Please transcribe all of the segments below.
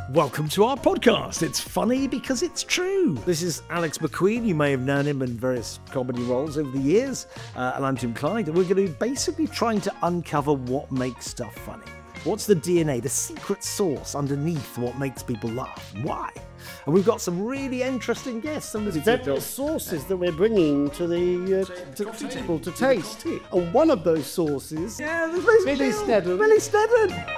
Welcome to our podcast. It's funny because it's true. This is Alex McQueen. You may have known him in various comedy roles over the years. And I'm Tim Clyde. And we're going to be basically trying to uncover what makes stuff funny. What's the DNA, the secret sauce underneath what makes people laugh? Why? And we've got some really interesting guests. Some Various sauces that we're bringing to the table to taste. And one of those sauces, Billy Sneddon. Billy Sneddon.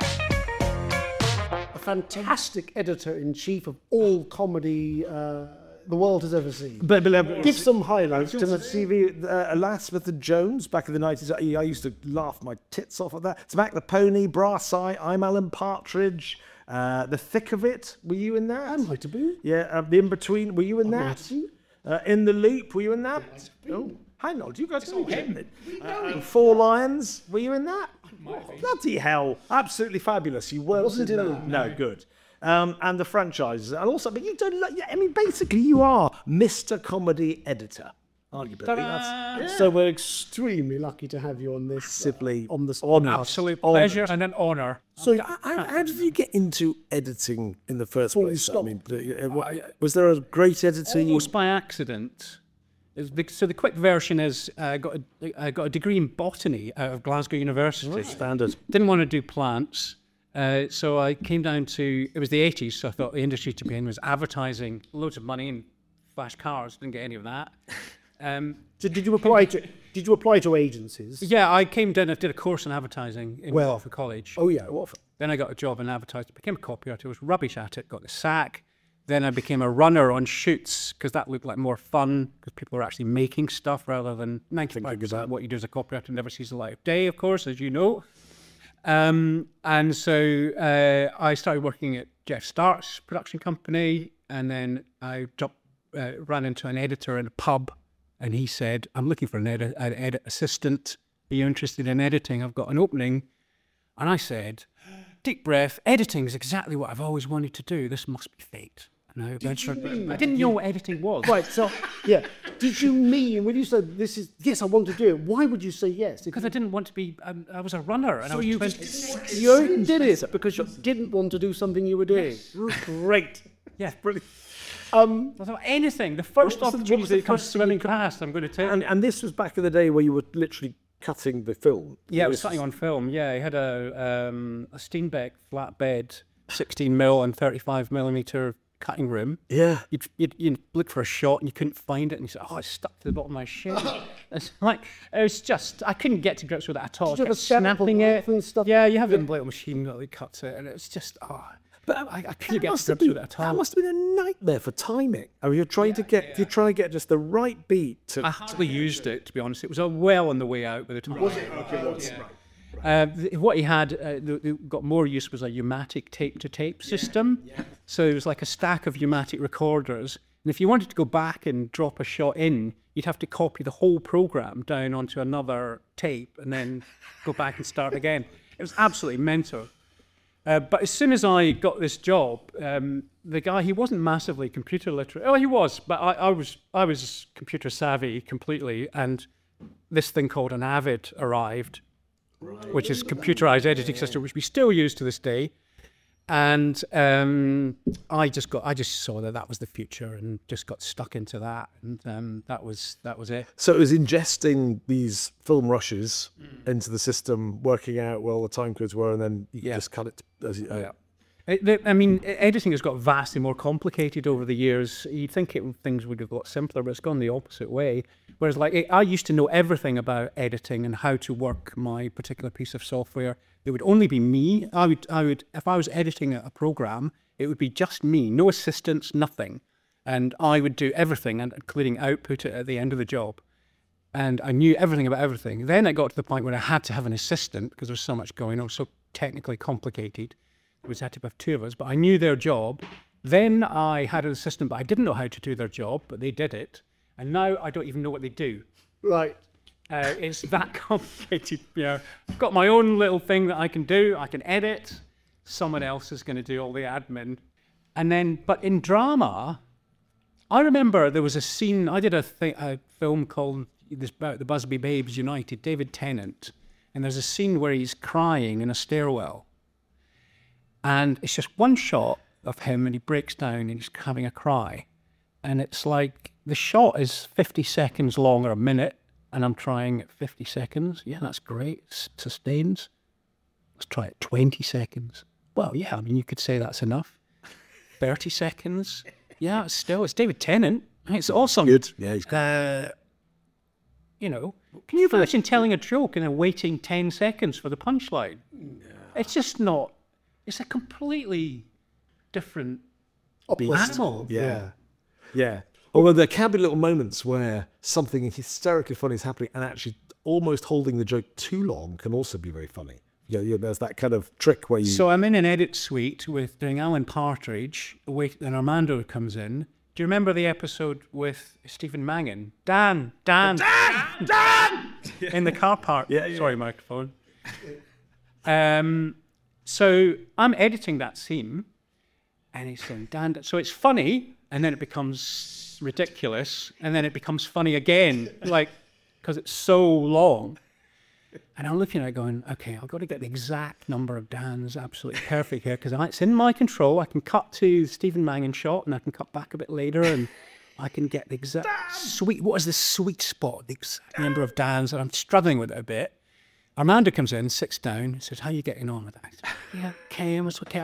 A fantastic editor-in-chief of all comedy the world has ever seen. Give some highlights to the TV. Alas, Smith and Jones back in the 90s. I used to laugh my tits off at that. Smack the Pony, Brass Eye, I'm Alan Partridge. The Thick of It, were you in that? I might have been. Yeah, The In-Between, were you in that? In the Loop, were you in that? Oh, hang on, do you guys know him? Four Lions, were you in that? Bloody hell, absolutely fabulous. You weren't. Wasn't in that. No, good. And the franchises, and also, but you don't. I mean, basically, you are Mr. Comedy Editor, arguably. So we're extremely lucky to have you on this. Massively on this Absolute pleasure and an honour. So, how did you get into editing in the first place? I mean, was there a great editor? Almost by accident. So the quick version is I got a degree in botany out of Glasgow University. Standard. Didn't want to do plants. So I came down to, it was the 80s, so I thought the industry to be in was advertising, loads of money and flash cars. Didn't get any of that. Did you apply to agencies? Yeah, I came down, I did a course in advertising in Watford College. Oh yeah, Watford. Then I got a job in advertising, became a copywriter, was rubbish at it, got the sack. Then I became a runner on shoots because that looked like more fun because people were actually making stuff rather than 95% of what you do as a copywriter never sees the light of day, of course, as you know. And so I started working at Jeff Stark's production company, and then I ran into an editor in a pub, and he said, "I'm looking for an edit assistant. Are you interested in editing? I've got an opening." And I said, "Deep breath, editing is exactly what I've always wanted to do. This must be fate." I didn't know what editing was. Right, so, yeah. Did you mean, when you said, this is, yes, I want to do it, why would you say yes? Because I didn't want to be, I was a runner. And so I was you did it because you didn't want to do something you were doing. Yes. Great. Yeah, brilliant. I thought anything, the first opportunity that comes swimming past, I'm going to take. And this was back in the day where you were literally cutting the film. Yeah, it was cutting on film. Yeah, he had a Steenbeck flatbed, 16mm and 35mm cutting room. Yeah. You'd look for a shot and you couldn't find it, and you said, "Oh, it's stuck to the bottom of my shit." It's like, it was just, I couldn't get to grips with it at all. Did you have a snapping it and stuff? Yeah, you have a little machine that cuts it, and it's just, but I couldn't get to grips with it at all. That must have been a nightmare for timing. I mean, you're trying to get just the right beat to. I hardly used it, to be honest. It was well on the way out by the time. Was it? Okay, was. Yeah. What he had got more use was a U-matic tape-to-tape system. Yeah. So it was like a stack of U-matic recorders. And if you wanted to go back and drop a shot in, you'd have to copy the whole program down onto another tape and then go back and start again. It was absolutely mental. But as soon as I got this job, the guy, he wasn't massively computer literate. Oh, he was, but I was computer savvy completely. And this thing called an Avid arrived. Right. Which is computerized editing system, which we still use to this day. And I just saw that was the future and just got stuck into that. And that was it. So it was ingesting these film rushes into the system, working out where all the time codes were, and then you just cut it. I mean, editing has got vastly more complicated over the years. You'd think things would have got simpler, but it's gone the opposite way. Whereas, like, I used to know everything about editing and how to work my particular piece of software. It would only be me. I would, if I was editing a program, it would be just me, no assistants, nothing. And I would do everything, including output it at the end of the job. And I knew everything about everything. Then it got to the point where I had to have an assistant because there was so much going on, so technically complicated. It was had to have two of us, but I knew their job. Then I had an assistant, but I didn't know how to do their job, but they did it. And now I don't even know what they do. Right. It's that complicated. I've got my own little thing that I can do. I can edit. Someone else is going to do all the admin. And then, but in drama, I remember there was a scene. I did a film called about the Busby Babes United, David Tennant, and there's a scene where he's crying in a stairwell. And it's just one shot, of him, and he breaks down and he's having a cry. And it's like, the shot is 50 seconds long or a minute, and I'm trying at 50 seconds. Yeah, that's great. Sustains. Let's try it 20 seconds. Well, yeah, I mean, you could say that's enough. 30 seconds. Yeah, it's David Tennant. It's awesome. Good. Yeah, he's good. You know, can you imagine telling a joke and then waiting 10 seconds for the punchline? It's just not, it's a completely different animal. Yeah. Yeah. Although there can be little moments where something hysterically funny is happening, and actually almost holding the joke too long can also be very funny. There's that kind of trick where you... So I'm in an edit suite doing Alan Partridge, and Armando comes in. Do you remember the episode with Stephen Mangan? Dan! In the car park. Yeah. Sorry, microphone. So I'm editing that scene, and he's saying, Dan. So it's funny, and then it becomes ridiculous, and then it becomes funny again, because it's so long. And I'm looking at it going, okay, I've got to get the exact number of Dans absolutely perfect here, because it's in my control. I can cut to the Stephen Mangan shot, and I can cut back a bit later, and I can get the exact what is the sweet spot, the exact number of Dans, and I'm struggling with it a bit. Armando comes in, sits down, and says, how are you getting on with that? I said, yeah, okay, it's okay.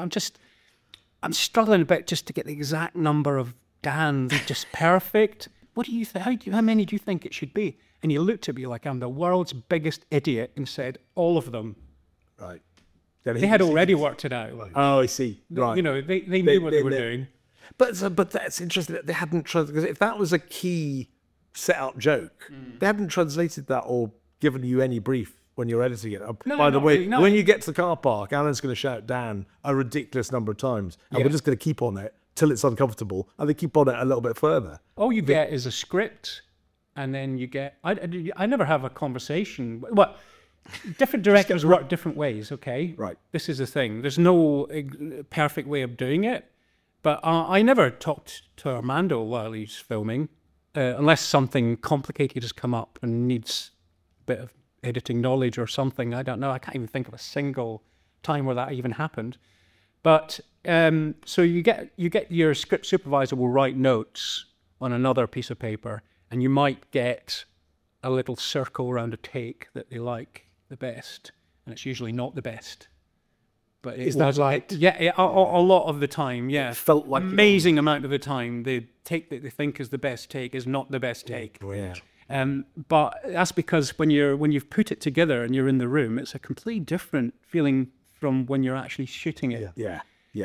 I'm struggling a bit just to get the exact number of Dans, just perfect. What do you think? How many do you think it should be? And he looked at me like I'm the world's biggest idiot and said, all of them. Right. They had already worked it out. Oh, I see. Right. You know, they knew what they were doing. But that's interesting that they hadn't because if that was a key set-up joke, they hadn't translated that or given you any brief when you're editing it. By the way, when you get to the car park, Alan's going to shout Dan a ridiculous number of times, and we're just going to keep on it till it's uncomfortable, and they keep on it a little bit further. All you get is a script. And then you get, I never have a conversation. Well, different directors work different ways, okay? Right. This is the thing. There's no perfect way of doing it. But I never talked to Armando while he's filming, unless something complicated has come up and needs a bit of editing knowledge or something. I don't know. I can't even think of a single time where that even happened. But so you get your script supervisor will write notes on another piece of paper, and you might get a little circle around a take that they like the best, and it's usually not the best. But is that right? Yeah, a lot of the time, yeah. It felt like amazing amount of the time, the take that they think is the best take is not the best take. Yeah. But that's because when you've put it together and you're in the room, it's a completely different feeling from when you're actually shooting it. Yeah.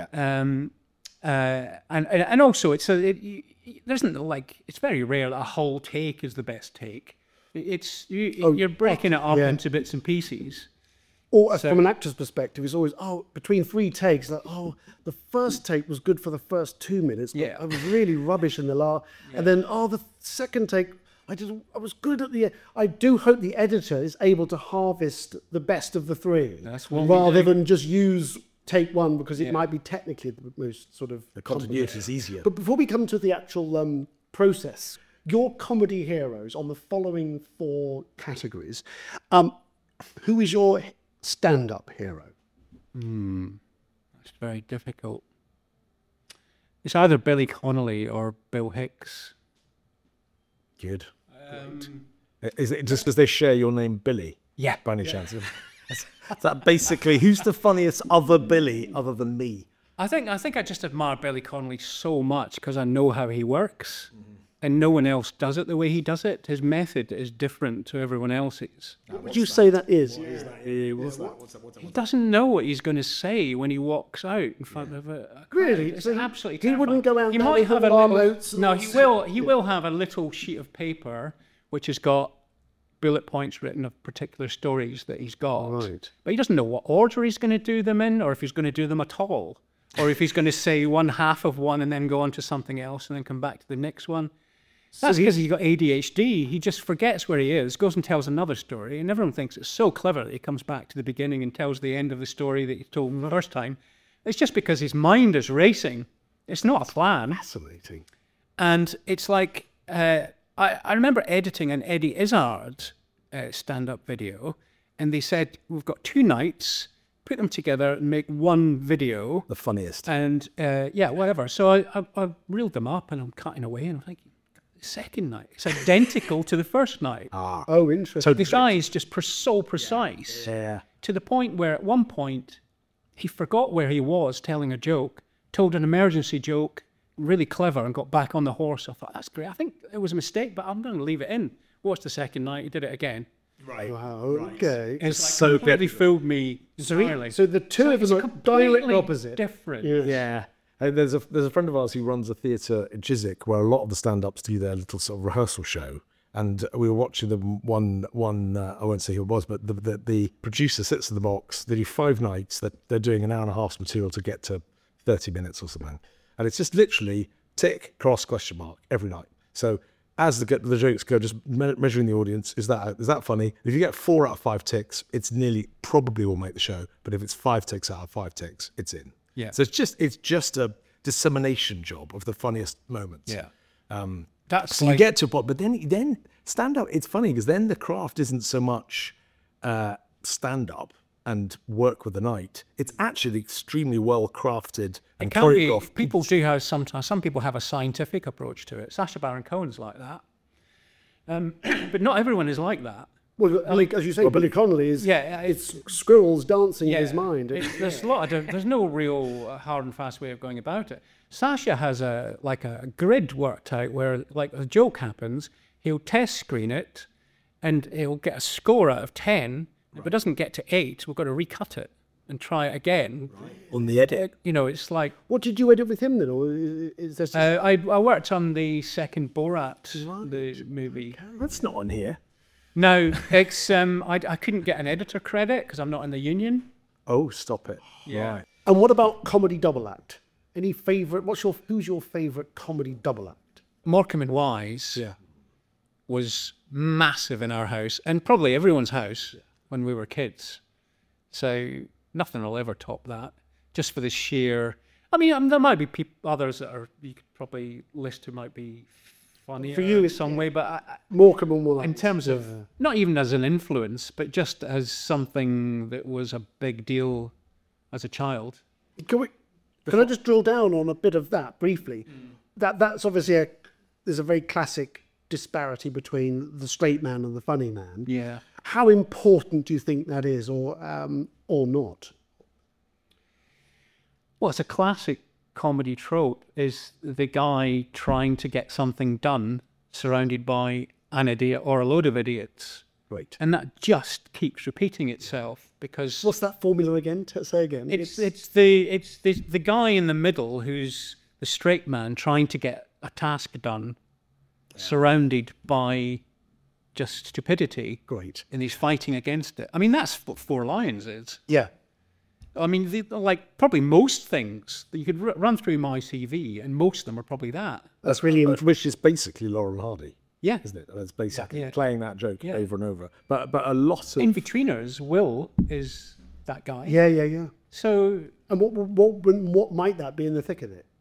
And also there isn't it's very rare that a whole take is the best take. You're breaking it up into bits and pieces. Or from an actor's perspective, it's always, between 3 takes, the first take was good for the first 2 minutes, but I was really rubbish in the last, and then, the second take, I was good at the end. I do hope the editor is able to harvest the best of the 3, rather than just use take 1, because it might be technically the most sort of... The continuity is easier. But before we come to the actual process, your comedy heroes on the following 4 categories, who is your stand-up hero? That's very difficult. It's either Billy Connolly or Bill Hicks. Good. Is it just because they share your name, Billy? Yeah. By any chance? Is that basically, who's the funniest other Billy other than me? I think I just admire Billy Connolly so much because I know how he works. And no one else does it the way he does it. His method is different to everyone else's. What would you say that is? He doesn't know what he's going to say when he walks out in front of a crowd. Really? It's absolutely He wouldn't go out He there might with have a arm little, notes. No, he will have a little sheet of paper which has got bullet points written of particular stories that he's got. Right. But he doesn't know what order he's going to do them in, or if he's going to do them at all, or if he's going to say one half of one and then go on to something else and then come back to the next one. That's because he's got ADHD. He just forgets where he is, goes and tells another story, and everyone thinks it's so clever that he comes back to the beginning and tells the end of the story that he told the first time. It's just because his mind is racing. It's not a plan. Fascinating. And it's like, I remember editing an Eddie Izzard stand-up video, and they said, we've got 2 nights, put them together and make one video. The funniest. And whatever. So I reeled them up and I'm cutting away and I'm thinking, the second night, it's identical to the first night. Oh, interesting. So this guy is just so precise. Yeah. To the point where at one point, he forgot where he was telling a joke, told an emergency joke, really clever, and got back on the horse. I thought, that's great. I think it was a mistake, but I'm going to leave it in. Watched the second night, he did it again. Right. Wow, okay. It's so like completely fooled me entirely. So the two of it's them are direct completely opposite. different. Yeah. There's a friend of ours who runs a theatre in Chiswick where a lot of the stand-ups do their little sort of rehearsal show. And we were watching them one I won't say who it was, but the producer sits in the box. They do 5 nights. They're doing an hour and a half's material to get to 30 minutes or something. And it's just literally tick, cross, question mark every night. So as the jokes go, just measuring the audience, is that funny? If you get 4 out of 5 ticks, it's probably will make the show. But if it's 5 ticks out of 5 ticks, it's in. Yeah. So it's just a dissemination job of the funniest moments. Yeah. That's So like, you get to a point, but then stand up. It's funny because then the craft isn't so much stand up and work with the night. It's actually extremely well crafted and can't be, choreographed. people do have sometimes, some people have a scientific approach to it. Sacha Baron Cohen's like that. But not everyone is like that. Well, like, as you say, Billy Connolly is. Yeah, it's squirrels dancing in his mind. There's a lot of, there's no real hard and fast way of going about it. Sasha has a grid worked out where, like, a joke happens, he'll test screen it, and he'll get a score out of 10. If it doesn't get to 8, we've got to recut it and try it again. On the edit. You know, it's like, What did you edit with him then, or is there? I worked on the second Borat, the movie. That's not on here. No, it's I couldn't get an editor credit because I'm not in the union. Oh, stop it. Yeah. Right. And what about comedy double act? Any favorite? Who's your favorite comedy double act? Morecambe and Wise was massive in our house and probably everyone's house when we were kids. So nothing will ever top that. Just for the sheer. I mean, there might be others that you could probably list who might be funnier For you, in some way, but Morecambe and Wise. in terms of not even as an influence, but just as something that was a big deal as a child. Can I just drill down on a bit of that briefly? That's obviously there's a very classic disparity between the straight man and the funny man. Yeah. How important do you think that is, or not? Well, it's a classic comedy trope, is the guy trying to get something done surrounded by an idiot or a load of idiots. Right. And that just keeps repeating itself because What's that formula again? Say again. it's the guy in the middle who's the straight man trying to get a task done, surrounded by just stupidity. Great. And he's fighting against it. I mean, that's what Four Lions is. Yeah. I mean, like probably most things that you could run through my CV, and most of them are probably that. That's really Which is basically Laurel Hardy, Yeah. isn't it? That's basically Yeah. playing that joke over and over. But a lot of... In-Betweeners, Will is that guy. Yeah. So, And what might that be in the thick of it?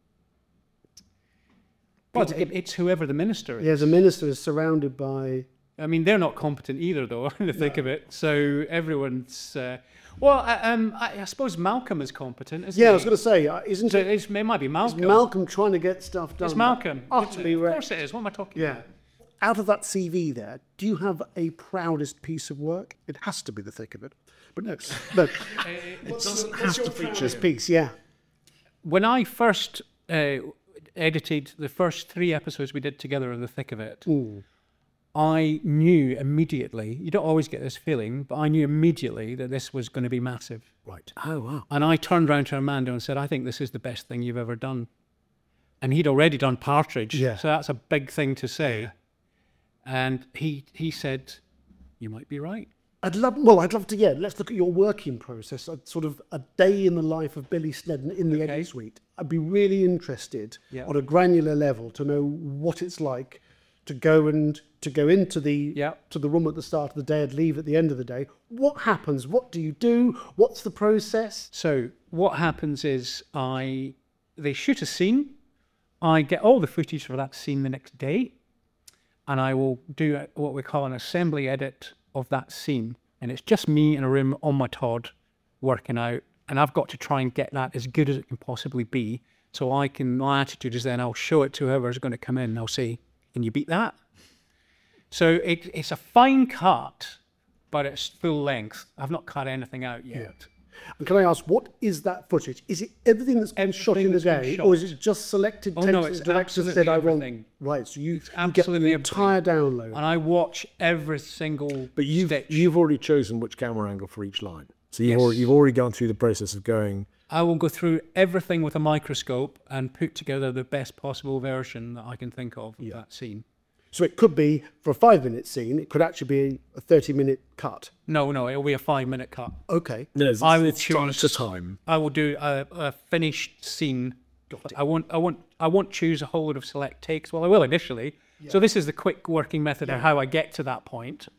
well, it's whoever the minister is. Yeah, the minister is surrounded by. I mean, they're not competent either, though, in the thick of it. So everyone's... I suppose Malcolm is competent, isn't he? Yeah, I was going to say, isn't So it? it might be Malcolm. Malcolm trying to get stuff done. It's Malcolm. Utterly Of right. course it is. What am I talking Yeah. about? Out of that CV there, do you have a proudest piece of work? It has to be the thick of it. But no. It doesn't have to feature this piece, yeah. When I first edited the first 3 episodes we did together of The Thick of It, I knew immediately, you don't always get this feeling, but I knew immediately that this was going to be massive. Right. Oh, wow. And I turned around to Armando and said, I think this is the best thing you've ever done. And he'd already done Partridge, so that's a big thing to say. Yeah. And he said, you might be right. I'd love to, let's look at your working process, sort of a day in the life of Billy Snedden in the edit suite. I'd be really interested on a granular level to know what it's like to go into the room at the start of the day and leave at the end of the day. What happens? What do you do? What's the process? So what happens is they shoot a scene. I get all the footage for that scene the next day, and I will do what we call an assembly edit of that scene. And it's just me in a room on my Todd working out, and I've got to try and get that as good as it can possibly be. So my attitude is then I'll show it to whoever's going to come in and I'll say, can you beat that? So it's a fine cut, but it's full length. I've not cut anything out yet. And can I ask, what is that footage? Is it everything that's been shot in the day, or is it just selected takes no, that it's the director said I want? Right, so you get the Absolutely entire download. And I watch every single But you've already chosen which camera angle for each line. So you've already gone through the process of going. I will go through everything with a microscope and put together the best possible version that I can think of that scene. So it could be, for a 5-minute scene, it could actually be a 30-minute cut. No, it'll be a 5-minute cut. Okay. No, I will it's choose to time. I will do a finished scene. I won't choose a whole lot of select takes. Well, I will initially. Yeah. So this is the quick working method of how I get to that point.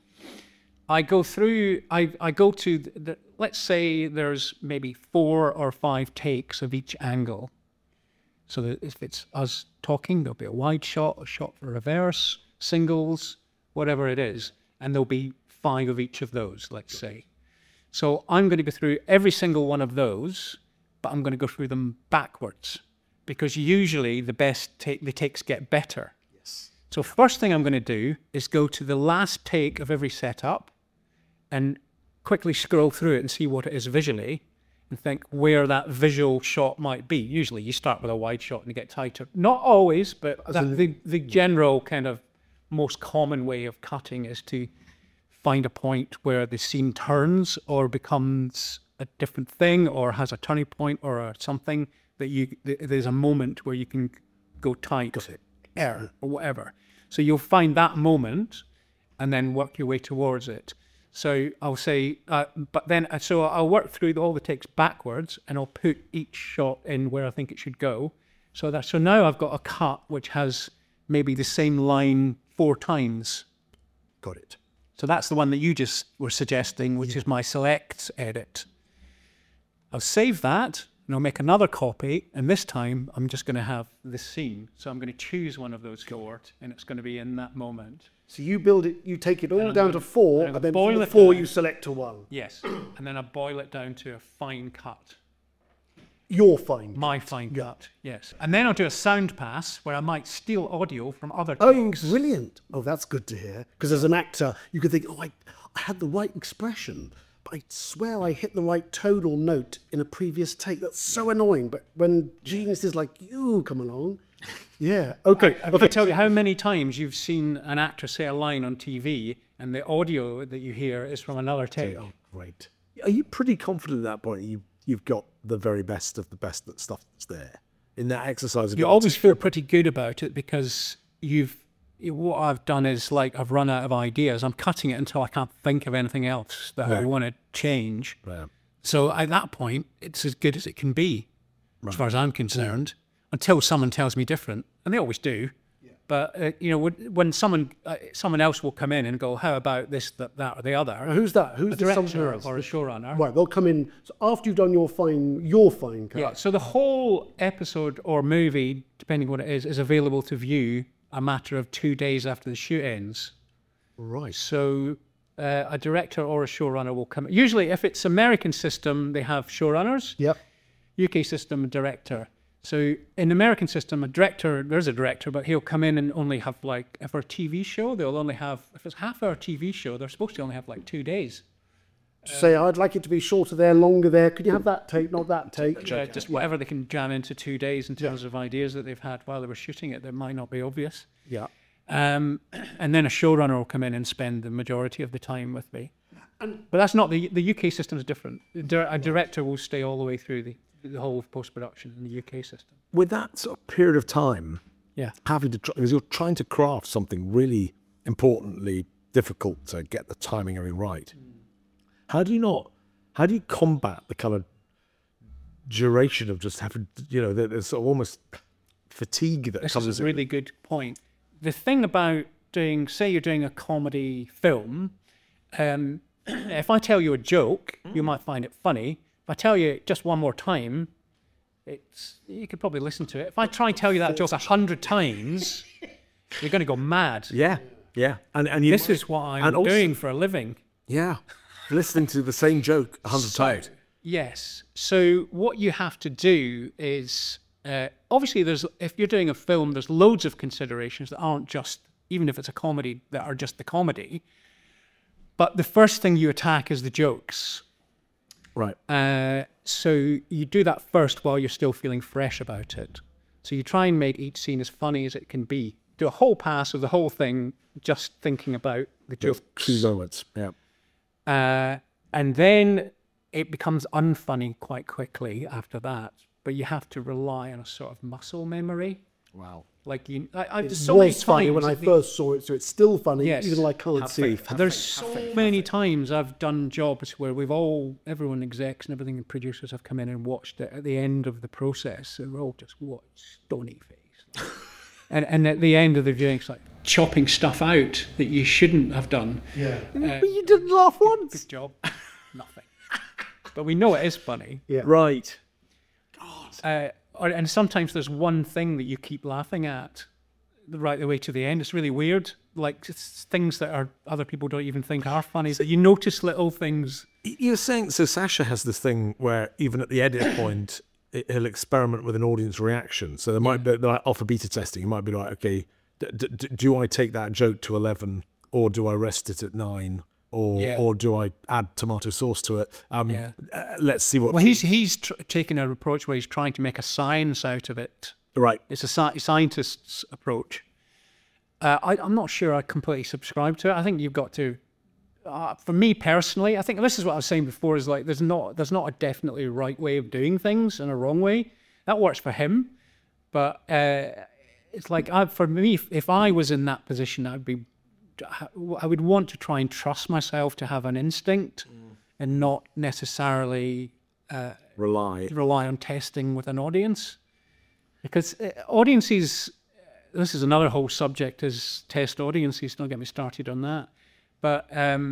I go through. I go to let's say there's maybe 4 or 5 takes of each angle. So that if it's us talking, there'll be a wide shot, a shot for reverse, singles, whatever it is, and there'll be 5 of each of those, let's say. So I'm going to go through every single one of those, but I'm going to go through them backwards, because usually the takes get better. Yes. So first thing I'm going to do is go to the last take of every setup and quickly scroll through it and see what it is visually, and think where that visual shot might be. Usually you start with a wide shot and you get tighter. Not always, but the general kind of most common way of cutting is to find a point where the scene turns or becomes a different thing or has a turning point or something that there's a moment where you can go tight or whatever. So you'll find that moment and then work your way towards it. So I'll say, so I'll work through all the takes backwards and I'll put each shot in where I think it should go. So now I've got a cut which has maybe the same line 4 times. Got it. So that's the one that you just were suggesting, which is my select edit. I'll save that and I'll make another copy. And this time I'm just going to have this scene. So I'm going to choose one of those 4 and it's going to be in that moment. So you build it, you take it all down to 4, and then from the 4 you select to 1. Yes, and then I boil it down to a fine cut. Your fine cut. My fine cut, yes. And then I'll do a sound pass where I might steal audio from other takes. Oh, brilliant. Oh, that's good to hear. Because as an actor, you could think, I had the right expression, but I swear I hit the right tonal note in a previous take. That's so annoying. But when geniuses like you come along... Yeah. Okay. I can tell you how many times you've seen an actor say a line on TV and the audio that you hear is from another take. Oh, great. Are you pretty confident at that point you've got the very best of the best stuff that's there in that exercise? You always feel pretty good about it because what I've done is I've run out of ideas. I'm cutting it until I can't think of anything else that I want to change. Right. So at that point, it's as good as it can be, as far as I'm concerned. Until someone tells me different, and they always do. Yeah. But when someone else will come in and go, "How about this, that, or the other?" Who's that? Who's the director or a showrunner? Right, they'll come in so after you've done your fine cut. Yeah. So the whole episode or movie, depending what it is available to view a matter of 2 days after the shoot ends. Right. So a director or a showrunner will come. Usually, if it's American system, they have showrunners. Yep. UK system, a director. So in the American system, there's a director, but he'll come in and only have if for a TV show, they'll only have, if it's half-hour TV show, they're supposed to only have 2 days. Say, I'd like it to be shorter there, longer there. Could you have that take, not that take? Just whatever they can jam into 2 days in terms of ideas that they've had while they were shooting it that might not be obvious. Yeah. And then a showrunner will come in and spend the majority of the time with me. But that's not, the UK system is different. A director will stay all the way through the whole of post-production in the UK system. With that sort of period of time, because you're trying to craft something really importantly difficult to get the timing everything right. How do you combat the kind of duration of just having, there's sort of almost fatigue that comes? This is a really good point. The thing about say you're doing a comedy film, if I tell you a joke, you might find it funny. If I tell you it just one more time, you could probably listen to it. If I try and tell you that joke 100 times, you're going to go mad. Yeah. And this is what I'm doing for a living. Yeah. Listening to the same joke 100 times. Yes. So what you have to do is, obviously, if you're doing a film, there's loads of considerations that aren't just, even if it's a comedy, that are just the comedy. But the first thing you attack is the jokes. Right. So you do that first while you're still feeling fresh about it. So you try and make each scene as funny as it can be. Do a whole pass of the whole thing, just thinking about the jokes. Key moments. Yeah. And then it becomes unfunny quite quickly after that. But you have to rely on a sort of muscle memory. Wow. Like it was funny when I first saw it, so it's still funny, Yes. even though I can't see. There's so many times I've done jobs where everyone, execs and everything, and producers have come in and watched it at the end of the process, and we're all just, what, stony face. and at the end of the viewing, it's like chopping stuff out that you shouldn't have done. Yeah. But you didn't laugh once. Good job. Nothing. But we know it is funny. Yeah. Right. And sometimes there's one thing that you keep laughing at right the way to the end. It's really weird. Like it's things that other people don't even think are funny. So you notice little things. You're saying, so Sacha has this thing where even at the edit point, he'll experiment with an audience reaction. So there might be, like alpha beta testing, you might be like, okay, do I take that joke to 11 or do I rest it at 9? Or do I add tomato sauce to it? Let's see what. Well, he's taken an approach where he's trying to make a science out of it. Right. It's a scientist's approach. I'm not sure I completely subscribe to it. I think you've got to. For me personally, I think this is what I was saying before. Is like there's not a definitely right way of doing things and a wrong way. That works for him, but it's like for me, if I was in that position, I would want to try and trust myself to have an instinct and not necessarily rely on testing with an audience. Because audiences, this is another whole subject, is test audiences, don't get me started on that. But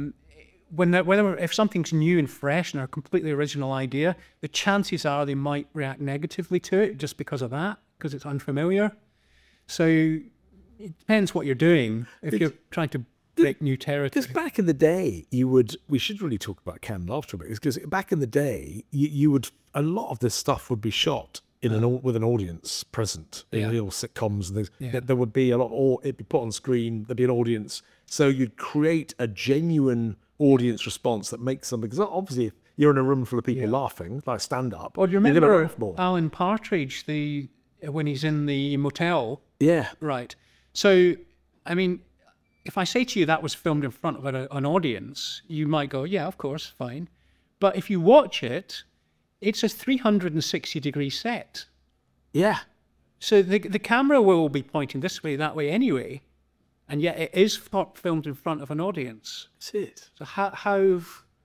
if something's new and fresh and a completely original idea, the chances are they might react negatively to it just because of that, because it's unfamiliar. So it depends what you're doing if you're trying to break new territory. Because back in the day, we should really talk about canned laughter a bit, because back in the day, a lot of this stuff would be shot with an audience present in real sitcoms and things. Yeah. There would be a lot, or it'd be put on screen, there'd be an audience. So you'd create a genuine audience response that makes something, because obviously if you're in a room full of people laughing, like stand up. Well, do you remember Alan Partridge, when he's in the motel? Yeah. Right. So, I mean, if I say to you that was filmed in front of an audience, you might go, yeah, of course, fine. But if you watch it, it's a 360-degree set. Yeah. So the camera will be pointing this way, that way anyway, and yet it is filmed in front of an audience. That's it. So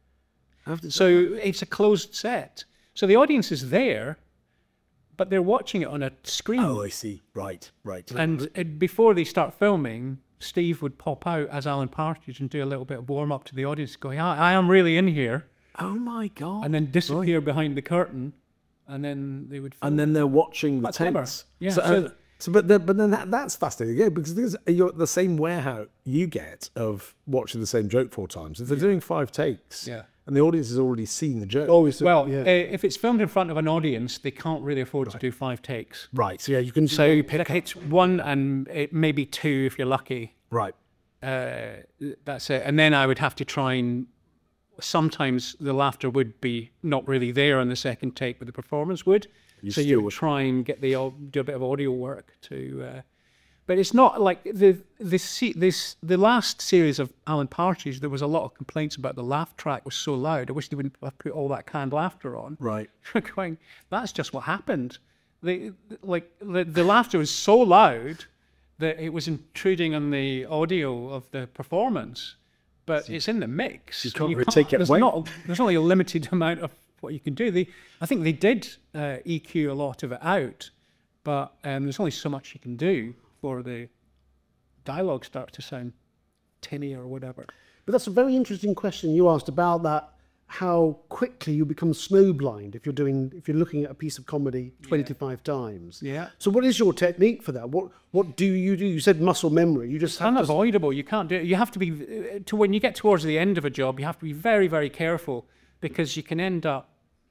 so it's a closed set. So the audience is there, but they're watching it on a screen. Oh, I see. Right. And before they start filming, Steve would pop out as Alan Partridge and do a little bit of warm up to the audience, going, I am really in here. Oh my God. And then disappear behind the curtain, and then they would film. And then they're watching the tapes. Yeah. But then that's fascinating, yeah, because you're the same warehouse you get of watching the same joke 4 times. If they're doing 5 takes, and the audience has already seen the joke. If it's filmed in front of an audience, they can't really afford to do 5 takes. Right. So you can. So you pick it's 1 and maybe 2 if you're lucky. Right. That's it. And then I would have to try and. Sometimes the laughter would be not really there on the second take, but the performance would. You would try and do a bit of audio work to. But it's not like the last series of Alan Partridge. There was a lot of complaints about the laugh track was so loud. I wish they wouldn't have put all that canned laughter on. Right. Going, that's just what happened. The laughter was so loud that it was intruding on the audio of the performance. But it's in the mix. You can't take it away. There's only a limited amount of what you can do. I think they did EQ a lot of it out, but there's only so much you can do before the dialogue starts to sound tinny or whatever. But that's a very interesting question you asked about that. How quickly you become snowblind if you're looking at a piece of comedy 25 times. Yeah. So what is your technique for that? What do? You said muscle memory. You just it's unavoidable. You can't do it. You have to be when you get towards the end of a job. You have to be very, very careful, because you can end up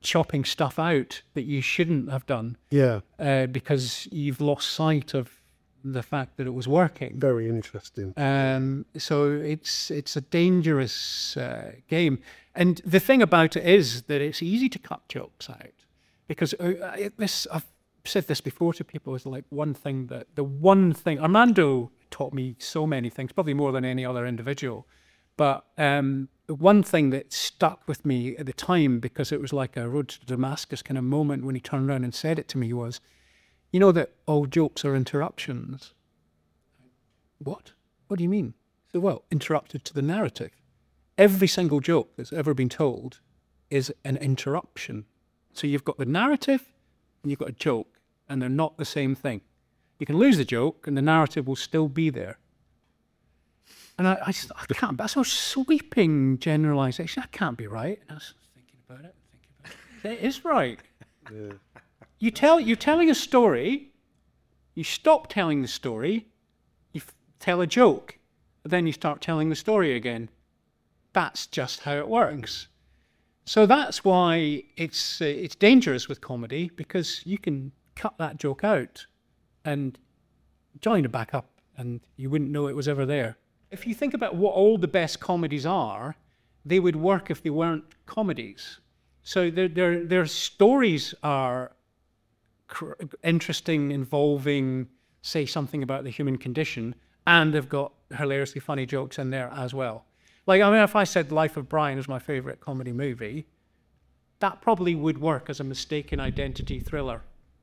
chopping stuff out that you shouldn't have done. Yeah. Because you've lost sight of the fact that it was working. Very interesting. So it's a dangerous game. And the thing about it is that it's easy to cut jokes out, because I've said this before to people, is like the one thing Armando taught me so many things, probably more than any other individual. But the one thing that stuck with me at the time, because it was like a road to Damascus kind of moment when he turned around and said it to me, was, you know that all jokes are interruptions. What? What do you mean? So, well, interrupted to the narrative. Every single joke that's ever been told is an interruption. So you've got the narrative and you've got a joke, and they're not the same thing. You can lose the joke and the narrative will still be there. And I can't, that's a sweeping generalization. That can't be right. And I was thinking about it. It is right. Yeah. You're telling a story, you stop telling the story, you tell a joke, then you start telling the story again. That's just how it works. So that's why it's dangerous with comedy, because you can cut that joke out and join it back up and you wouldn't know it was ever there. If you think about what all the best comedies are, they would work if they weren't comedies. So their stories are interesting, involving, say something about the human condition, and they've got hilariously funny jokes in there as well. Like, I mean, if I said Life of Brian is my favorite comedy movie, that probably would work as a mistaken identity thriller.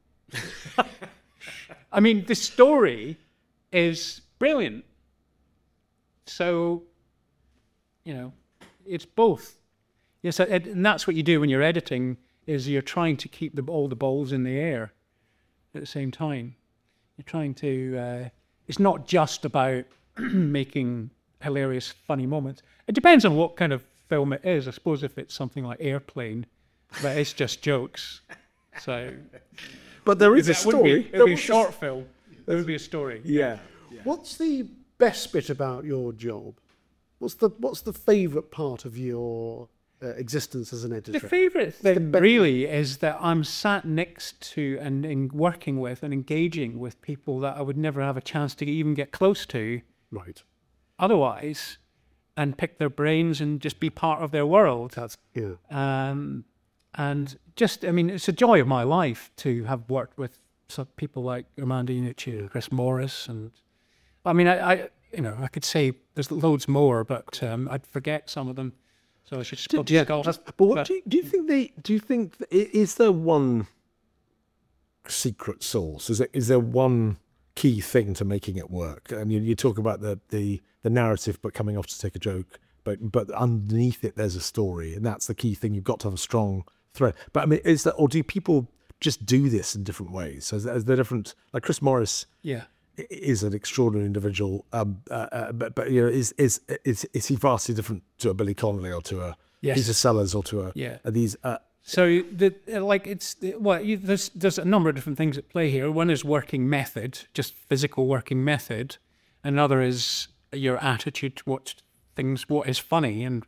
I mean, the story is brilliant. So, you know, it's both. Yes, and that's what you do when you're editing, is you're trying to keep all the balls in the air at the same time. You're trying to, it's not just about making hilarious, funny moments. It depends on what kind of film it is. I suppose if it's something like Airplane, but it's just jokes. So, but there is a story. It would be a short film. There would be a story. Yeah. What's the best bit about your job? What's the favourite part of your existence as an editor? The favourite thing really is that I'm sat next to and working with and engaging with people that I would never have a chance to even get close to. Right. Otherwise, and pick their brains and just be part of their world. Yeah. And just, I mean, it's a joy of my life to have worked with some people like Armando Iannucci and Chris Morris, and I mean, I could say there's loads more, but I'd forget some of them, so I should stop. But what do you think? Is there one secret sauce? Is there one key thing to making it work? And you talk about the narrative, but coming off to take a joke, but underneath it there's a story, and that's the key thing. You've got to have a strong thread. But I mean, is that, or do people just do this in different ways? So is there different, like Chris Morris? Yeah. Is an extraordinary individual, but you know, is he vastly different to a Billy Connolly or to a Peter Sellers or to these? So there's a number of different things at play here. One is working method, just physical working method. Another is your attitude towards things, what is funny, and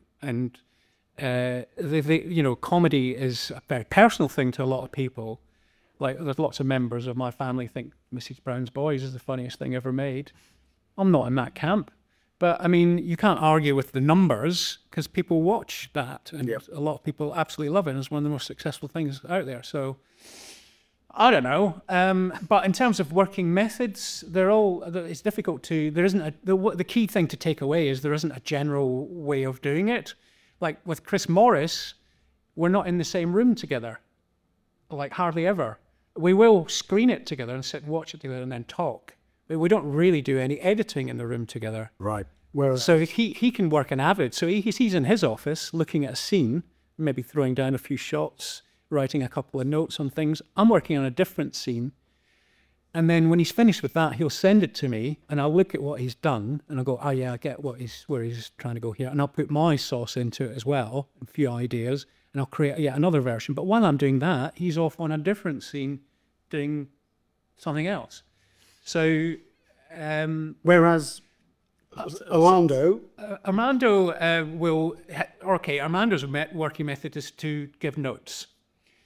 comedy is a very personal thing to a lot of people. Like, there's lots of members of my family think Mrs. Brown's Boys is the funniest thing ever made. I'm not in that camp. But, I mean, you can't argue with the numbers, because people watch that. And a lot of people absolutely love it. And it's one of the most successful things out there. So, I don't know. But in terms of working methods, it's difficult to, there isn't the key thing to take away is there isn't a general way of doing it. Like with Chris Morris, we're not in the same room together. Like, hardly ever. We will screen it together and sit and watch it together and then talk. But we don't really do any editing in the room together. Right. So he can work an avid. So he's in his office looking at a scene, maybe throwing down a few shots, writing a couple of notes on things. I'm working on a different scene. And then when he's finished with that, he'll send it to me and I'll look at what he's done and I'll go, oh yeah, I get where he's trying to go here. And I'll put my sauce into it as well, a few ideas. And I'll create another version. But while I'm doing that, he's off on a different scene doing something else. So, whereas Armando Armando's working method is to give notes.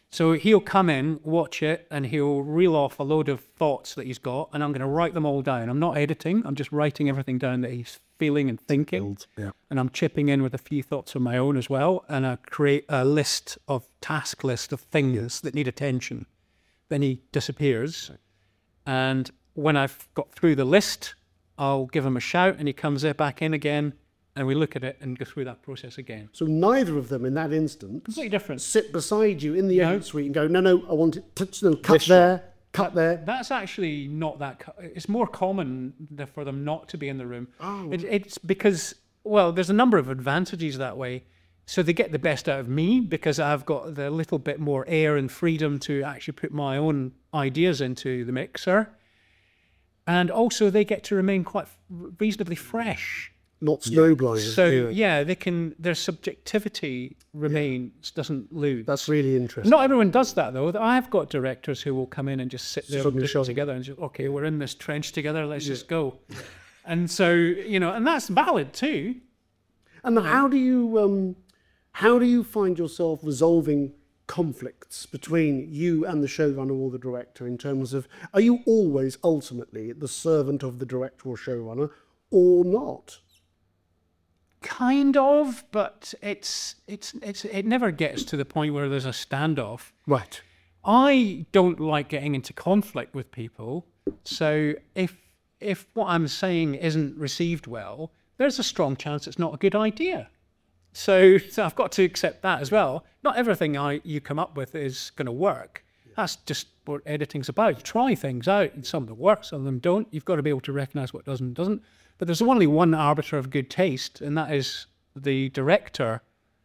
So he'll come in, watch it, and he'll reel off a load of thoughts that he's got, and I'm going to write them all down. I'm not editing, I'm just writing everything down that he's feeling and thinking. Yeah. And I'm chipping in with a few thoughts of my own as well, and I create a task list of things that need attention. Then he disappears, and when I've got through the list, I'll give him a shout, and he comes back in again, and we look at it and go through that process again. So neither of them in that instance Completely different. sit beside you in the edit suite and go, no, I want it to cut there. That's actually not that. It's more common for them not to be in the room. It's because, well, there's a number of advantages that way. So they get the best out of me because I've got the little bit more air and freedom to actually put my own ideas into the mixer. And also they get to remain quite reasonably fresh. Not snowblind. So their subjectivity remains, doesn't lose. That's really interesting. Not everyone does that though. I've got directors who will come in and just sit there together and just, okay, we're in this trench together, let's just go. And so, and that's valid too. And how do you find yourself resolving conflicts between you and the showrunner or the director in terms of, are you always ultimately the servant of the director or showrunner or not? Kind of, but it never gets to the point where there's a standoff. Right. I don't like getting into conflict with people. So if what I'm saying isn't received well, there's a strong chance it's not a good idea. So I've got to accept that as well. Not everything you come up with is going to work. That's just what editing's about. You try things out, and some of them work, some of them don't. You've got to be able to recognize what does and doesn't. But there's only one arbiter of good taste, and that is the director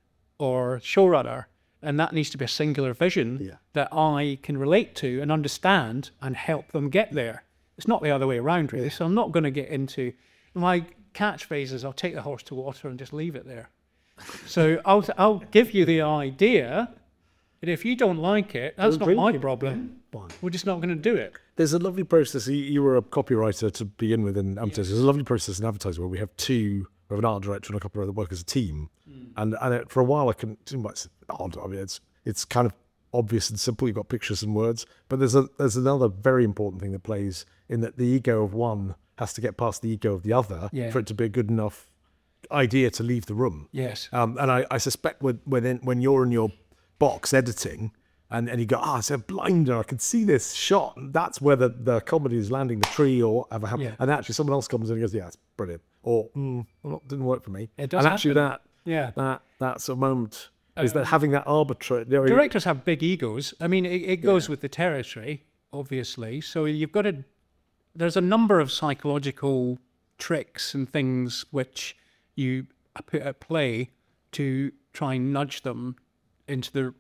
or showrunner. And that needs to be a singular vision that I can relate to and understand and help them get there. It's not the other way around, really. So I'm not going to get into my catchphrases. I'll take the horse to water and just leave it there. So I'll give you the idea, but if you don't like it, that's not my problem. We're just not going to do it. There's a lovely process. You were a copywriter to begin with in advertising. There's a lovely process in advertising where we have an art director and a copywriter that work as a team. And for a while, I couldn't do much. Odd. I mean, it's kind of obvious and simple. You've got pictures and words, but there's another very important thing that plays in that the ego of one has to get past the ego of the other for it to be a good enough idea to leave the room. Yes. And I suspect when you're in your box editing and you go, it's a blinder, I can see this shot, and that's where the comedy is landing, the tree or whatever happens. And actually someone else comes in and goes, it's brilliant, or didn't work for me. It does actually happen. that sort of moment is that having that arbitrary. Directors have big egos. I mean, it goes with the territory, obviously. So you've got there's a number of psychological tricks and things which you put at play to try and nudge them into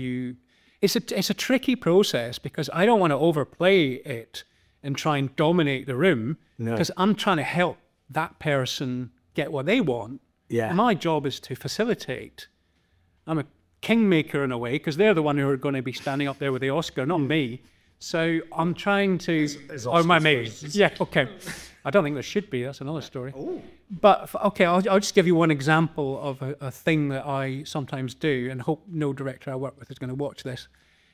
it's a tricky process because I don't want to overplay it and try and dominate the room because I'm trying to help that person get what they want. Yeah. My job is to facilitate. I'm a kingmaker in a way because they're the one who are going to be standing up there with the Oscar, not me. So I'm trying to... my mate. Yeah, okay. I don't think there should be. That's another story. Ooh. But, okay, I'll just give you one example of a thing that I sometimes do and hope no director I work with is going to watch this.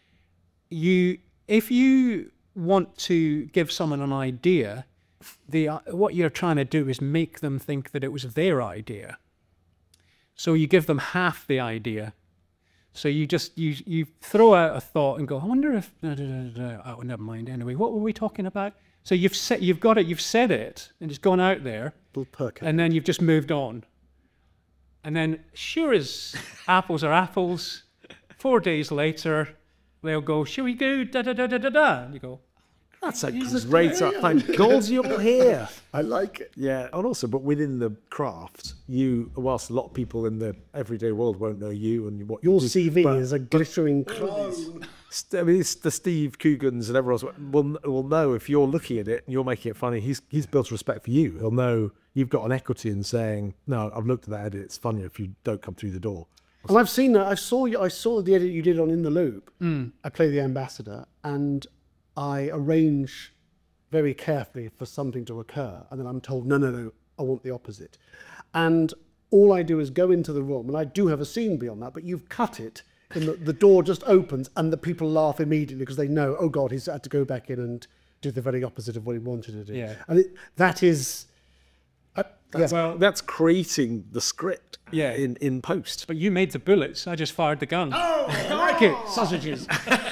If you want to give someone an idea, what you're trying to do is make them think that it was their idea. So you give them half the idea. So you throw out a thought and go, I wonder if... Oh, never mind. Anyway, what were we talking about? So you've said it, and it's gone out there, and then you've just moved on. And then, sure as apples are apples, 4 days later, they'll go, shall we do da-da-da-da-da-da? And you go, that's a great... Thank God you're here. I like it. Yeah, and also, but within the craft, whilst a lot of people in the everyday world won't know you and what your CV is a glittering cloud. I mean, it's the Steve Coogans and everyone else will know if you're looking at it and you're making it funny. He's built respect for you. He'll know you've got an equity in saying, no, I've looked at that edit. It's funnier if you don't come through the door. And I've seen that. I saw the edit you did on In the Loop. I play the ambassador, and I arrange very carefully for something to occur, and then I'm told, no, I want the opposite. And all I do is go into the room, and I do have a scene beyond that, but you've cut it when the door just opens and the people laugh immediately because they know, oh God, he's had to go back in and do the very opposite of what he wanted to do. Yeah. And that is... Well, that's creating the script in post. But you made the bullets. I just fired the gun. Oh, I like it. Sausages.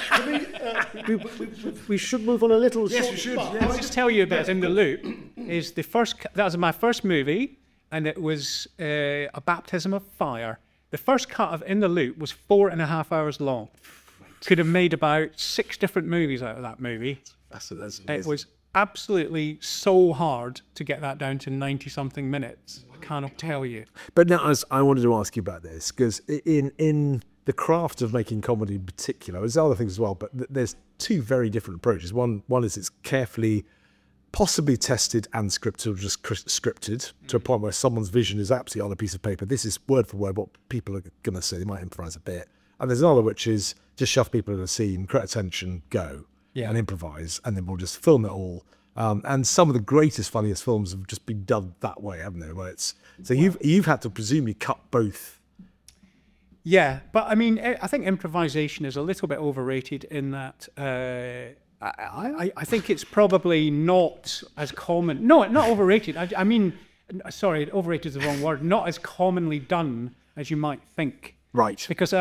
we should move on a little. Yes, we should. I'll just tell you a bit. In the Loop is the first. That was my first movie, and it was a baptism of fire. The first cut of In the Loop was 4.5 hours long. Could have made about 6 different movies out of that movie. It was absolutely so hard to get that down to 90-something minutes. I cannot tell you. But now, as I wanted to ask you about this, because in the craft of making comedy in particular, there's other things as well, but there's 2 very different approaches. One is it's carefully, possibly tested and scripted, or just scripted to a point where someone's vision is absolutely on a piece of paper. This is word for word what people are going to say. They might improvise a bit. And there's another which is just shove people in a scene, create attention, go. And improvise, and then we'll just film it all. And some of the greatest, funniest films have just been done that way, haven't they? Where it's so you've had to presumably cut both. Yeah, but I mean, I think improvisation is a little bit overrated in that I think it's probably not as common. No, not overrated. I mean, sorry, overrated is the wrong word. Not as commonly done as you might think. Right. Because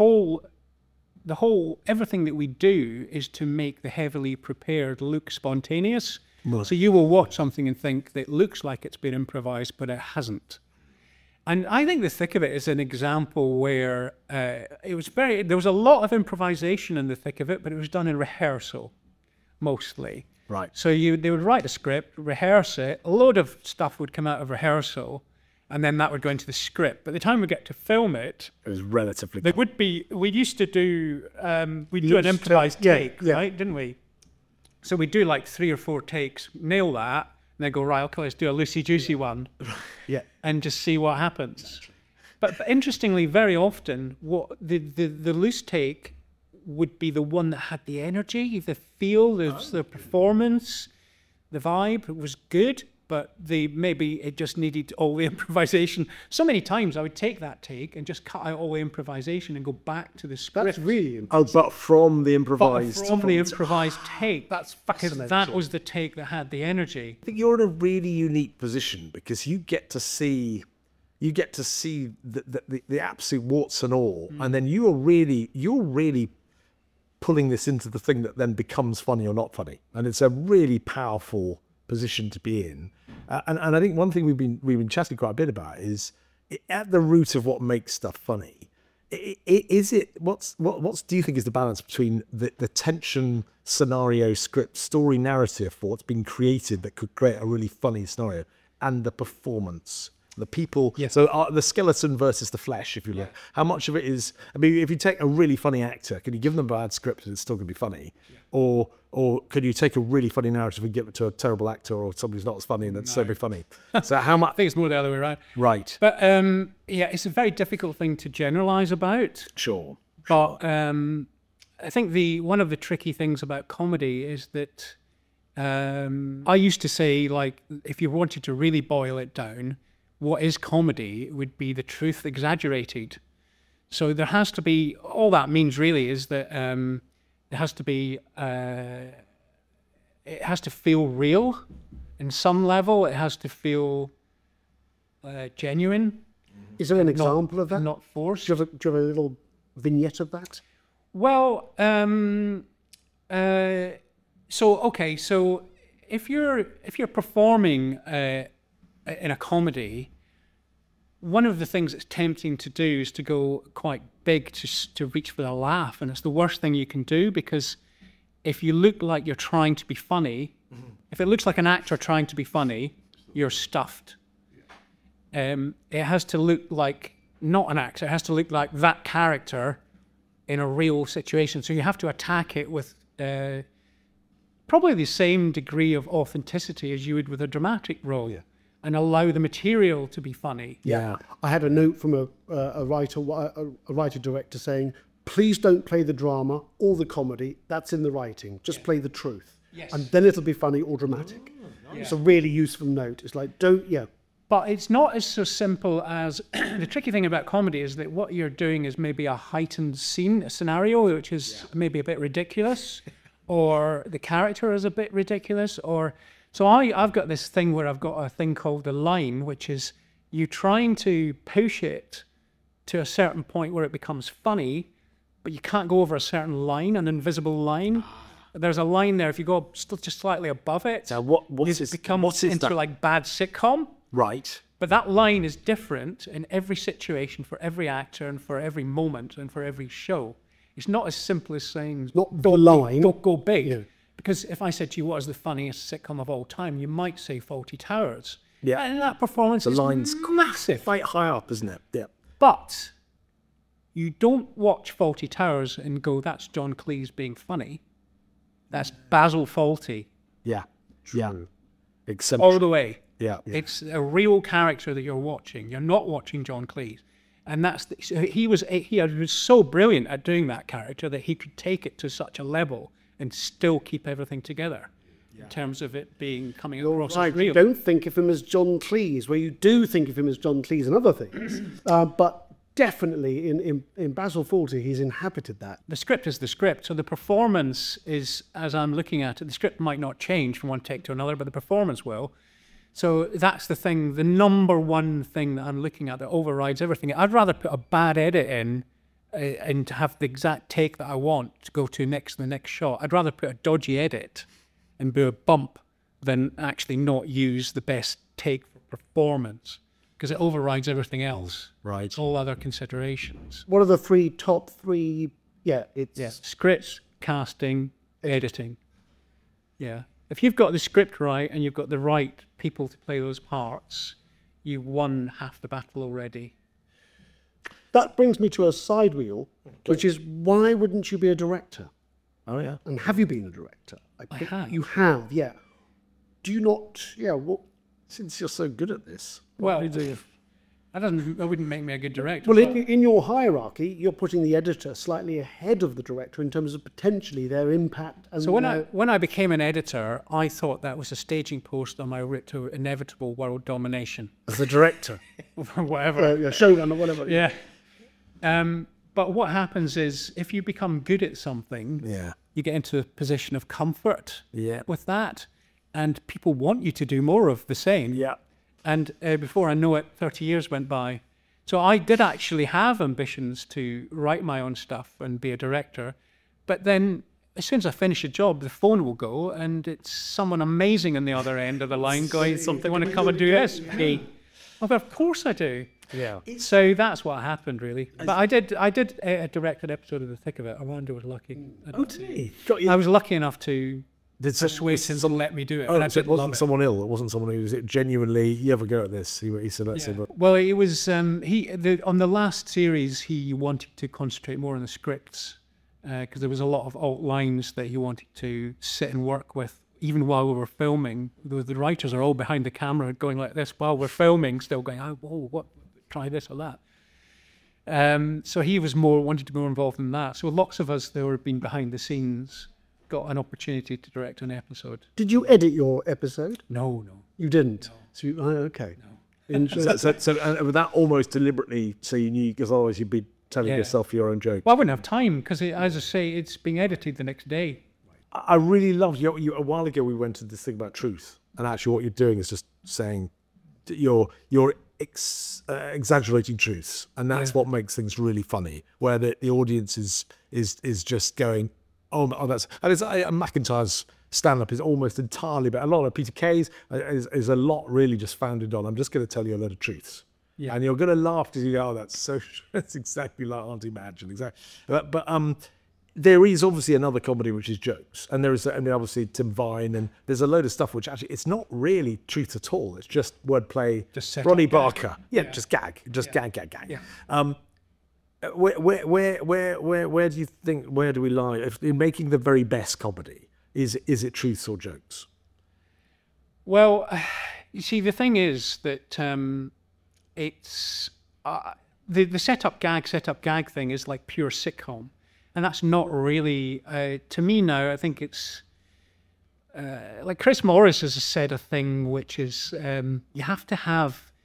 everything that we do is to make the heavily prepared look spontaneous. Well, so you will watch something and think that it looks like it's been improvised, but it hasn't. And I think The Thick of It is an example where there was a lot of improvisation in The Thick of It, but it was done in rehearsal, mostly. Right. So they would write a script, rehearse it, a load of stuff would come out of rehearsal, and then that would go into the script. By the time we get to film it, it was relatively. There would be. We used to do. We'd do an improvised take, right? Didn't we? So we'd do like 3 or 4 takes, nail that, and then go right. Okay, let's do a loosey juicy one, and just see what happens. But interestingly, very often, what the loose take would be the one that had the energy, the feel, the performance, the vibe. It was good. But maybe it just needed all the improvisation. So many times I would take that take and just cut out all the improvisation and go back to the script. That's really but from the improvised. From the improvised take. That's because that was the take that had the energy. I think you're in a really unique position because you get to see the absolute warts and all, and then you're really pulling this into the thing that then becomes funny or not funny, and it's a really powerful position to be in. And I think one thing we've been chatting quite a bit about is at the root of what makes stuff funny. What do you think is the balance between the tension, scenario, script, story, narrative for what's been created that could create a really funny scenario, and the performance? The people, so the skeleton versus the flesh, if you like. How much of it is? I mean, if you take a really funny actor, can you give them a bad script and it's still going to be funny, or could you take a really funny narrative and give it to a terrible actor or somebody who's not as funny and it's so be funny? So how much? I think it's more the other way around. Right. But it's a very difficult thing to generalize about. Sure. But I think one of the tricky things about comedy is that I used to say, like, if you wanted to really boil it down, what is comedy would be the truth exaggerated. So there has to be, all that means really is that it has to be, it has to feel real in some level. It has to feel genuine. Is there an example of that? Not forced. Do you have a little vignette of that? Well, so if you're performing in a comedy, one of the things that's tempting to do is to go quite big to reach for a laugh, and it's the worst thing you can do, because if you look like you're trying to be funny, if it looks like an actor trying to be funny, you're stuffed. It has to look like not an actor, it has to look like that character in a real situation. So you have to attack it with probably the same degree of authenticity as you would with a dramatic role. And allow the material to be funny. Yeah. I had a note from a writer-director saying, please don't play the drama or the comedy. That's in the writing. Just play the truth. Yes. And then it'll be funny or dramatic. It's a really useful note. It's like, But it's not as so simple as the tricky thing about comedy is that what you're doing is maybe a heightened scene, a scenario, which is maybe a bit ridiculous, or the character is a bit ridiculous, or so I've got this thing where I've got a thing called the line, which is you trying to push it to a certain point where it becomes funny, but you can't go over a certain line, an invisible line. There's a line there. If you go just slightly above it, Now, what is into that? like bad sitcom. Right. But that line is different in every situation, for every actor, and for every moment, and for every show. It's not as simple as saying, Not the line. don't go big. Yeah. Because if I said to you, what is the funniest sitcom of all time, you might say Fawlty Towers. Yeah. And that performance is line's massive. Quite high up, isn't it? Yeah. But you don't watch Fawlty Towers and go, that's John Cleese being funny. That's Basil Fawlty Yeah. Yeah. all Eccentric. the way. Yeah. It's a real character that you're watching. You're not watching John Cleese. And so he was so brilliant at doing that character that he could take it to such a level and still keep everything together in terms of it coming across as Right, real. you don't think of him as John Cleese, where you do think of him as John Cleese and other things. But definitely in Basil Fawlty, he's inhabited that. The script is the script. So the performance is, as I'm looking at it, the script might not change from one take to another, but the performance will. So that's the thing, the number one thing that I'm looking at that overrides everything. I'd rather put a bad edit in and to have the exact take that I want to go to the next shot. I'd rather put a dodgy edit and do a bump than actually not use the best take for performance, because it overrides everything else. Right. It's all other considerations. What are the top three? Yeah, it's Scripts, casting, editing. Yeah. If you've got the script right and you've got the right people to play those parts, you've won half the battle already. That brings me to a side wheel, which is why wouldn't you be a director? Oh, yeah. And have you been a director? I have. You have, yeah. Do you not? Yeah. What? Since you're so good at this. Well, that wouldn't make me a good director. Well, in your hierarchy, you're putting the editor slightly ahead of the director in terms of potentially their impact. And So when I became an editor, I thought that was a staging post on my route to inevitable world domination. As a director. Or whatever. showrunner, whatever. Yeah. But what happens is if you become good at something, Yeah. you get into a position of comfort Yeah. with that. And people want you to do more of the same. Yeah. And before I know it, 30 years went by. So I did actually have ambitions to write my own stuff and be a director. But then as soon as I finish a job, the phone will go and it's someone amazing on the other end of the line going, they want to come and do this. Hey. Oh, but of course I do. Yeah. So that's what happened, really. But I did direct an episode of The Thick of It. I wonder was lucky. I was lucky enough to persuade him to let me do it. Oh, and so it wasn't someone ill. It wasn't someone who was genuinely. You have a go at this. He said, "Let's see." But Well, it was on the last series. He wanted to concentrate more on the scripts because there was a lot of alt lines that he wanted to sit and work with, even while we were filming. The writers are all behind the camera going like this while we're filming, still going, "Oh, whoa, what? Try this or that." So he wanted to be more involved in that. So lots of us that were been behind the scenes got an opportunity to direct an episode. Did you edit your episode? No. You didn't. So okay. so with that almost deliberately, so you knew, because otherwise you'd be telling yourself your own joke. Well, I wouldn't have time because, as I say, it's being edited the next day. I really loved you. A while ago, we went to this thing about truth, and actually, what you're doing is just saying that you're exaggerating truths, and that's what makes things really funny. Where the audience is just going, oh, that's and it's McIntyre's stand-up is almost entirely, but a lot of Peter Kay's is a lot really just founded on, I'm just going to tell you a lot of truths. Yeah. And you're going to laugh because you go, oh, that's exactly like Auntie Madge. Exactly. But there is obviously another comedy which is jokes, and there is, I mean, obviously Tim Vine, and there's a load of stuff which actually it's not really truth at all. It's just wordplay. Just Ronnie Barker, just gag, gag. Yeah. Where do you think? Where do we lie in making the very best comedy? Is it truths or jokes? Well, you see, the thing is that it's the setup gag thing is like pure sitcom, and that's not really to me now. I think it's like Chris Morris has said a thing which is you have to have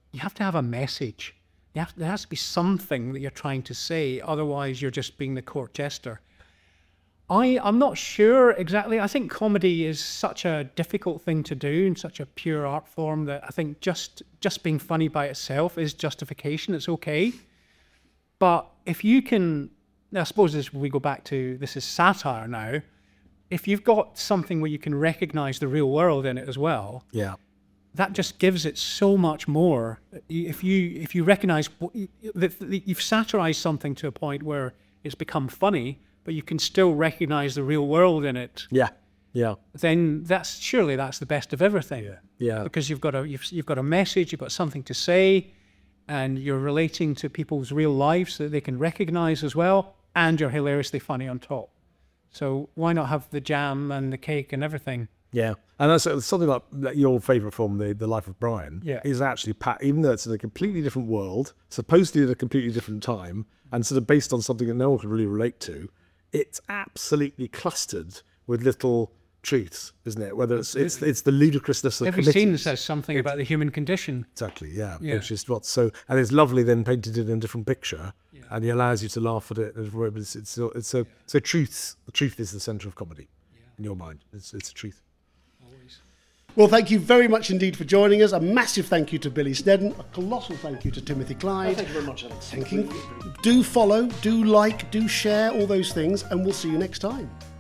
you have to have a message. There has to be something that you're trying to say. Otherwise, you're just being the court jester. I'm not sure exactly. I think comedy is such a difficult thing to do and such a pure art form that I think just being funny by itself is justification. It's okay. But if you can, I suppose we go back to, this is satire now. If you've got something where you can recognize the real world in it as well, that just gives it so much more. If you recognize that you've satirized something to a point where it's become funny, but you can still recognize the real world in it. Then that's the best of everything. Because you've got a message, you've got something to say, and you're relating to people's real lives that they can recognize as well, and you're hilariously funny on top. So why not have the jam and the cake and everything? Yeah, and that's something like your favourite film, The Life of Brian, is actually, even though it's in a completely different world, supposedly at a completely different time, and sort of based on something that no one can really relate to, it's absolutely clustered with little truths, isn't it? Whether it's the ludicrousness of every scene says something about the human condition. Exactly, yeah. Which is what's so, and it's lovely then painted in a different picture, and it allows you to laugh at it. It's so truth. The truth is the centre of comedy in your mind. It's a truth. Always. Well, thank you very much indeed for joining us. A massive thank you to Billy Snedden. A colossal thank you to Timothy Clyde. Thank you very much, Alex. Thank you. Do follow, do like, do share, all those things, and we'll see you next time.